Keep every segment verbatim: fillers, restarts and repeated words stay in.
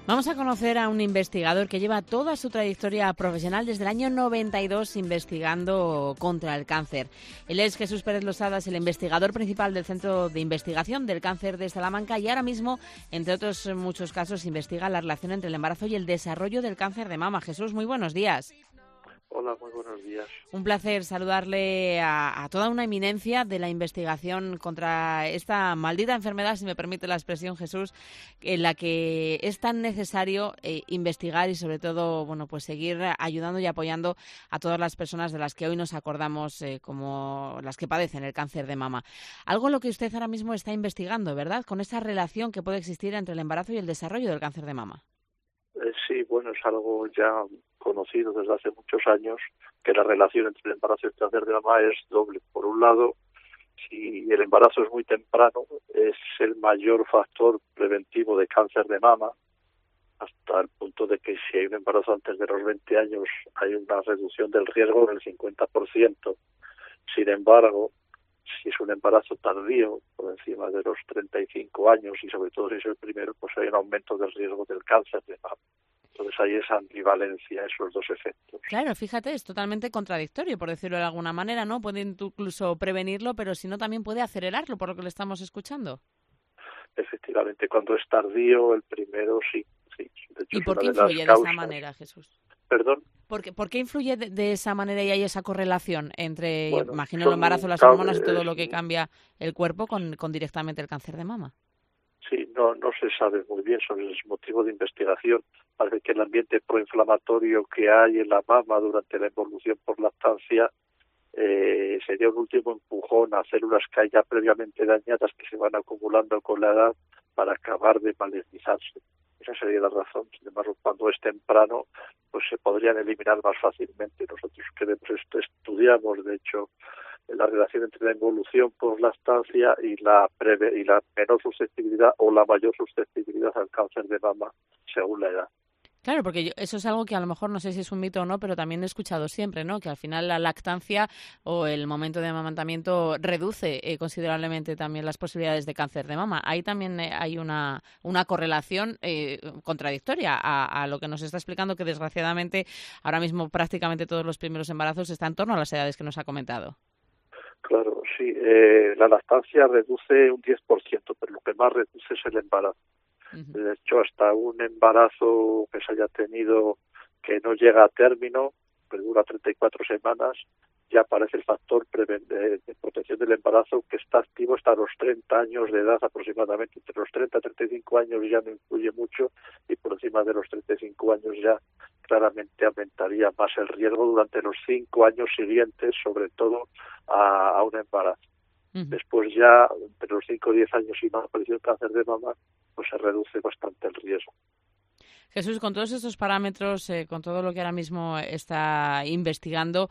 Vamos a conocer a un investigador que lleva toda su trayectoria profesional desde el año noventa y dos investigando contra el cáncer. Él es Jesús Pérez Losada, es el investigador principal del Centro de Investigación del Cáncer de Salamanca y ahora mismo, entre otros muchos casos, investiga la relación entre el embarazo y el desarrollo del cáncer de mama. Jesús, muy buenos días. Hola, muy buenos días. Un placer saludarle a, a toda una eminencia de la investigación contra esta maldita enfermedad, si me permite la expresión, Jesús, en la que es tan necesario eh, investigar y sobre todo, bueno, pues seguir ayudando y apoyando a todas las personas de las que hoy nos acordamos eh, como las que padecen el cáncer de mama. Algo en lo que usted ahora mismo está investigando, ¿verdad? Con esa relación que puede existir entre el embarazo y el desarrollo del cáncer de mama. Eh, sí, bueno, es algo ya conocido desde hace muchos años, que la relación entre el embarazo y el cáncer de mama es doble. Por un lado, si el embarazo es muy temprano, es el mayor factor preventivo de cáncer de mama, hasta el punto de que si hay un embarazo antes de los veinte años hay una reducción del riesgo del cincuenta por ciento. Sin embargo, si es un embarazo tardío, por encima de los treinta y cinco años, y sobre todo si es el primero, pues hay un aumento del riesgo del cáncer de mama. Entonces hay esa ambivalencia, esos dos efectos. Claro, fíjate, es totalmente contradictorio, por decirlo de alguna manera, ¿no? Puede incluso prevenirlo, pero si no también puede acelerarlo, por lo que le estamos escuchando. Efectivamente, cuando es tardío, el primero sí. sí. De hecho, ¿Y por qué es una de influye las de esa causas. manera, Jesús? ¿Perdón? ¿Por qué, por qué influye de, de esa manera y hay esa correlación entre, Bueno, imagino, el son embarazo, las cau- hormonas y todo lo que es- cambia el cuerpo con, con directamente el cáncer de mama? Sí, no, no se sabe muy bien sobre ese motivo de investigación. Parece que el ambiente proinflamatorio que hay en la mama durante la evolución por lactancia eh, sería un último empujón a células que hay ya previamente dañadas que se van acumulando con la edad para acabar de magnetizarse. Esa sería la razón. Sin embargo, cuando es temprano, pues se podrían eliminar más fácilmente. Nosotros queremos esto, estudiamos, de hecho, la relación entre la evolución por lactancia y la preve, y la menor susceptibilidad o la mayor susceptibilidad al cáncer de mama según la edad. Claro, porque yo, eso es algo que a lo mejor no sé si es un mito o no, pero también he escuchado siempre, ¿no? Que al final la lactancia o el momento de amamantamiento reduce eh, considerablemente también las posibilidades de cáncer de mama. Ahí también eh, hay una, una correlación eh, contradictoria a, a lo que nos está explicando, que desgraciadamente ahora mismo prácticamente todos los primeros embarazos están en torno a las edades que nos ha comentado. Claro, sí, eh, la lactancia reduce un diez por ciento, pero lo que más reduce es el embarazo. Uh-huh. De hecho, hasta un embarazo que se haya tenido que no llega a término, que dura treinta y cuatro semanas, ya aparece el factor preven- de, de protección del embarazo que está activo hasta los treinta años de edad aproximadamente. Entre los treinta y treinta y cinco años ya no influye mucho y por encima de los treinta y cinco años ya claramente aumentaría más el riesgo durante los cinco años siguientes, sobre todo a, a un embarazo. Uh-huh. Después ya, entre los cinco o diez años y no apareció el cáncer de mama, pues se reduce bastante el riesgo. Jesús, con todos estos parámetros, eh, con todo lo que ahora mismo está investigando,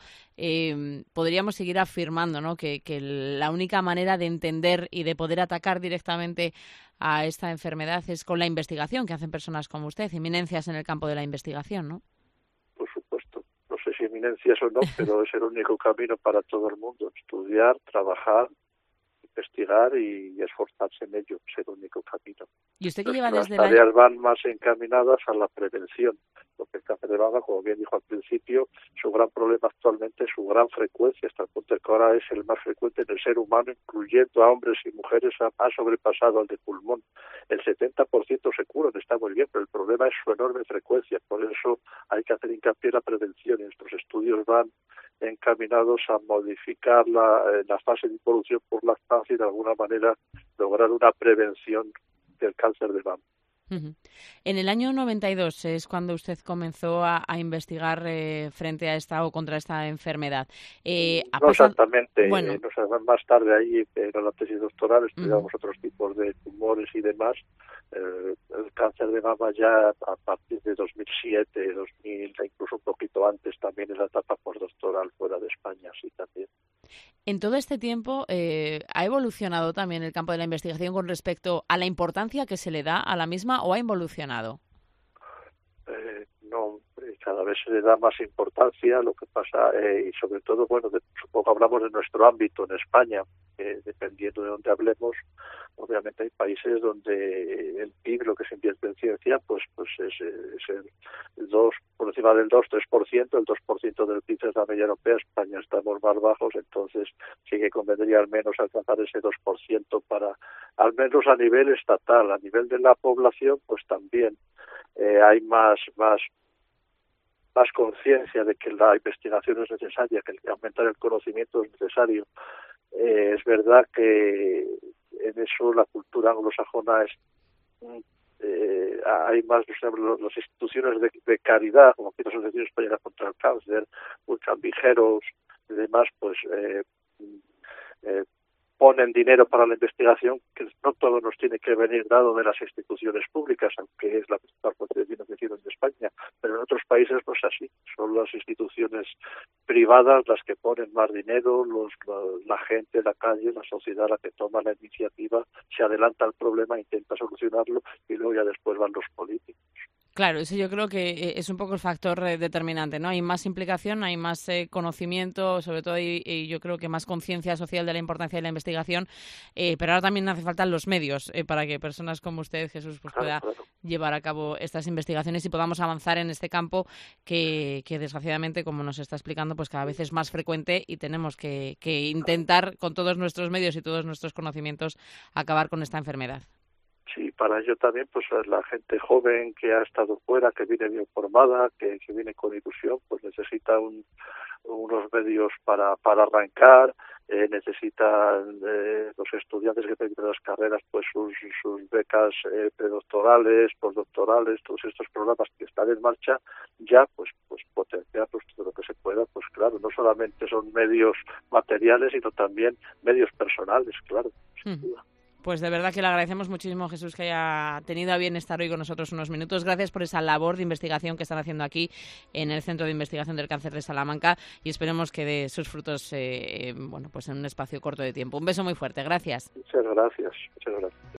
eh, podríamos seguir afirmando, ¿no?, que, que la única manera de entender y de poder atacar directamente a esta enfermedad es con la investigación que hacen personas como usted, eminencias en el campo de la investigación, ¿no? Por supuesto. No sé si eminencias o no, pero es el único camino para todo el mundo. Estudiar, trabajar, investigar y esforzarse en ello, es el único camino. ¿Y usted que lleva desde las tareas la... van más encaminadas a la prevención, porque el cáncer de mama, como bien dijo al principio, su gran problema actualmente es su gran frecuencia, hasta el punto de que ahora es el más frecuente en el ser humano, incluyendo a hombres y mujeres, ha, ha sobrepasado al de pulmón. El setenta por ciento se curan, está muy bien, pero el problema es su enorme frecuencia, por eso hay que hacer hincapié en la prevención, y estos estudios van encaminados a modificar la, la fase de evolución por lactancia y de alguna manera lograr una prevención del cáncer de mama. Uh-huh. En el año noventa y dos es cuando usted comenzó a, a investigar eh, frente a esta o contra esta enfermedad. Eh, no pasado... exactamente, bueno. eh, no sé, más tarde ahí en la tesis doctoral estudiamos uh-huh. otros tipos de tumores y demás. Eh, el cáncer de mama ya a partir de dos mil siete, dos mil, incluso un poquito antes también en la etapa postdoctoral fuera de España, sí también. En todo este tiempo eh, ¿ha evolucionado también el campo de la investigación con respecto a la importancia que se le da a la misma o ha involucionado? Eh, no, cada vez se le da más importancia, lo que pasa, eh, y sobre todo, bueno, de, supongo que hablamos de nuestro ámbito en España, eh, dependiendo de dónde hablemos, obviamente hay países donde el P I B, lo que se invierte en ciencia, pues pues es, es el dos, por encima del dos, tres por ciento, el dos por ciento del P I B es la media europea, España estamos más bajos, entonces sí que convendría al menos alcanzar ese dos por ciento para, al menos a nivel estatal. A nivel de la población, pues también eh, hay más, más más conciencia de que la investigación es necesaria, que aumentar el conocimiento es necesario. Eh, es verdad que en eso la cultura anglosajona es eh, hay más, por ejemplo, las instituciones de, de caridad, como que la Asociación Española contra el Cáncer, Cambijeros y demás, pues eh, eh, ponen dinero para la investigación, que no todo nos tiene que venir dado de las instituciones públicas, aunque es la principal fuente de financiación de España, pero en otros países no es así. Son las instituciones privadas las que ponen más dinero, los, la, la gente, la calle, la sociedad la que toma la iniciativa, se adelanta al problema, intenta solucionarlo y luego ya después van los políticos. Claro, eso yo creo que es un poco el factor determinante, ¿no? Hay más implicación, hay más eh, conocimiento, sobre todo y, y yo creo que más conciencia social de la importancia de la investigación, eh, pero ahora también hace falta los medios eh, para que personas como usted, Jesús, pues pueda claro, claro. llevar a cabo estas investigaciones y podamos avanzar en este campo que, que desgraciadamente, como nos está explicando, pues cada vez es más frecuente y tenemos que, que intentar con todos nuestros medios y todos nuestros conocimientos acabar con esta enfermedad. Sí, para ello también, pues la gente joven que ha estado fuera, que viene bien formada, que, que viene con ilusión, pues necesita un, unos medios para, para arrancar, eh, necesitan eh, los estudiantes que terminan las carreras, pues sus, sus becas eh, predoctorales, postdoctorales, todos estos programas que están en marcha, ya pues pues potenciarlos todo lo que se pueda, pues claro, no solamente son medios materiales, sino también medios personales, claro, sin duda. Pues de verdad que le agradecemos muchísimo, Jesús, que haya tenido a bien estar hoy con nosotros unos minutos. Gracias por esa labor de investigación que están haciendo aquí en el Centro de Investigación del Cáncer de Salamanca y esperemos que dé sus frutos eh, bueno, pues en un espacio corto de tiempo. Un beso muy fuerte. Gracias. Muchas gracias. Muchas gracias.